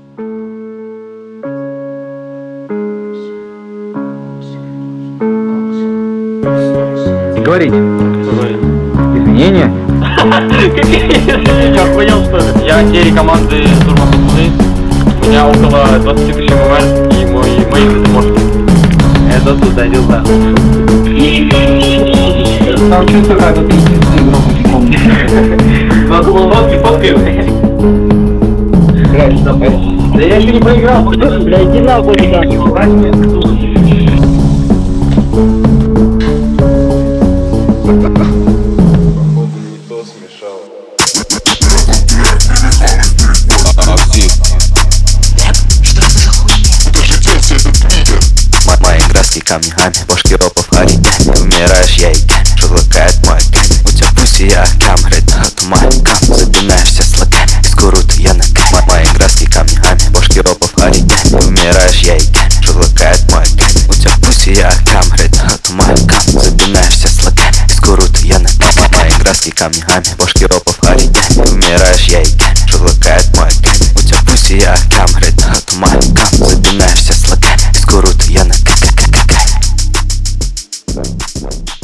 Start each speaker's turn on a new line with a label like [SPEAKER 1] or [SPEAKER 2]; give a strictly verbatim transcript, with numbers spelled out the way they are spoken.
[SPEAKER 1] Говорите. Извинения?
[SPEAKER 2] Я понял, что ли? Я серии команды Турмасуны. У меня около двадцати тысяч ММР и мой, мои помощники.
[SPEAKER 1] Это туда дела.
[SPEAKER 3] Там что-то какая-то тридцать громкий комнате.
[SPEAKER 2] Надо было вас не подписывать.
[SPEAKER 3] Да я еще не проиграл.
[SPEAKER 4] Бля, иди нахуй, да.
[SPEAKER 5] Походу не то смешал.
[SPEAKER 6] Мои краски камнями, бошки ропов хариде. Ты умираешь, я и ген, шелокает мой ген. У тебя пусть я камры, туман кам. Запинаешься слогами, из курута я на ген. Мои краски камнями, бошки ропов хариде. Ты умираешь, я и ген, шелокает мой ген. У тебя пусть я камры, туман кам. Запинаешься слогами, из курута я на ген. Мои краски камнями, бошки ропов хариде. Ты умираешь, я и ген, шелокает мой ген. У тебя пусть я камры, туман кам. Запинаешься слогами, из курута я на ген.